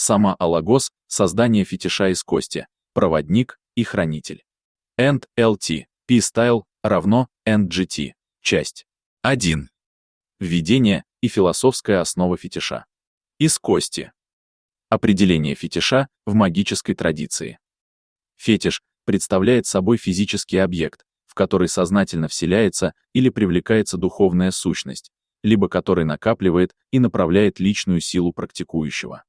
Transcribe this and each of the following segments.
самоалогоз, создание фетиша из кости, проводник и хранитель. NLT, P-Style равно NGT. Часть 1. Введение и философская основа фетиша. Из кости. Определение фетиша в магической традиции. Фетиш представляет собой физический объект, в который сознательно вселяется или привлекается духовная сущность, либо который накапливает и направляет личную силу практикующего.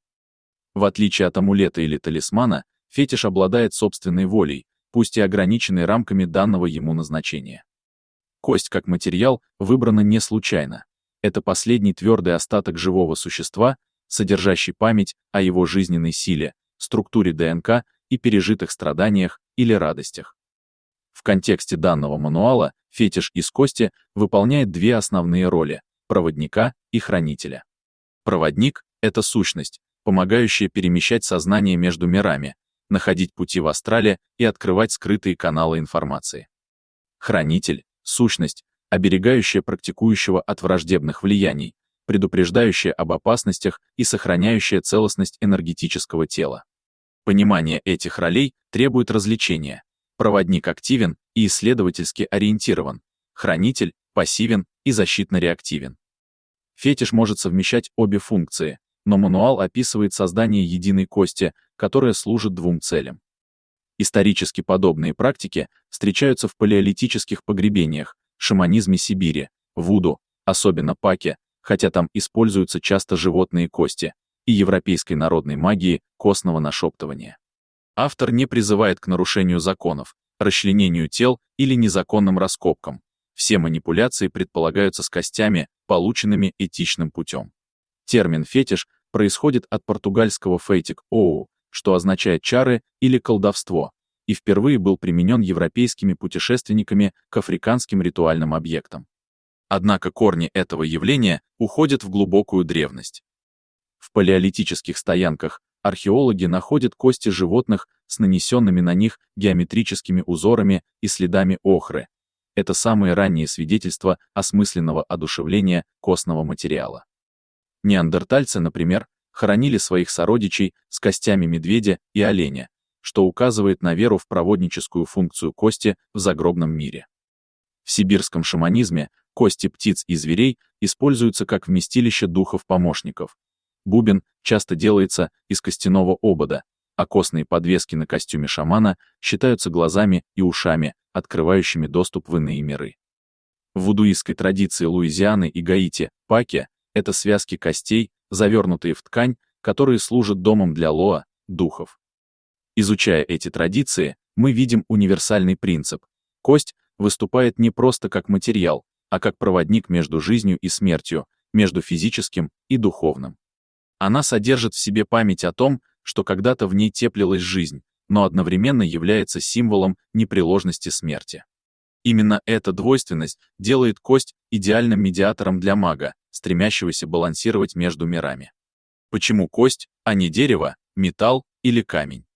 В отличие от амулета или талисмана, фетиш обладает собственной волей, пусть и ограниченной рамками данного ему назначения. Кость как материал выбрана не случайно. Это последний твердый остаток живого существа, содержащий память о его жизненной силе, структуре ДНК и пережитых страданиях или радостях. В контексте данного мануала фетиш из кости выполняет две основные роли — проводника и хранителя. Проводник — это сущность, помогающая перемещать сознание между мирами, находить пути в астрале и открывать скрытые каналы информации. Хранитель — сущность, оберегающая практикующего от враждебных влияний, предупреждающая об опасностях и сохраняющая целостность энергетического тела. Понимание этих ролей требует развлечения. Проводник активен и исследовательски ориентирован, хранитель пассивен и защитно-реактивен. Фетиш может совмещать обе функции, но мануал описывает создание единой кости, которая служит двум целям. Исторически подобные практики встречаются в палеолитических погребениях, шаманизме Сибири, вуду, особенно паке, хотя там используются часто животные кости, и европейской народной магии костного нашептывания. Автор не призывает к нарушению законов, расчленению тел или незаконным раскопкам. Все манипуляции предполагаются с костями, полученными этичным путем. Термин «фетиш» происходит от португальского «фейтик оу», что означает «чары» или «колдовство», и впервые был применен европейскими путешественниками к африканским ритуальным объектам. Однако корни этого явления уходят в глубокую древность. В палеолитических стоянках археологи находят кости животных с нанесенными на них геометрическими узорами и следами охры. Это самые ранние свидетельства осмысленного одушевления костного материала. Неандертальцы, например, хоронили своих сородичей с костями медведя и оленя, что указывает на веру в проводническую функцию кости в загробном мире. В сибирском шаманизме кости птиц и зверей используются как вместилище духов-помощников. Бубен часто делается из костяного обода, а костные подвески на костюме шамана считаются глазами и ушами, открывающими доступ в иные миры. В вудуистской традиции Луизианы и Гаити паке — это связки костей, завернутые в ткань, которые служат домом для лоа, духов. Изучая эти традиции, мы видим универсальный принцип. Кость выступает не просто как материал, а как проводник между жизнью и смертью, между физическим и духовным. Она содержит в себе память о том, что когда-то в ней теплилась жизнь, но одновременно является символом непреложности смерти. Именно эта двойственность делает кость идеальным медиатором для мага, стремящегося балансировать между мирами. Почему кость, а не дерево, металл или камень?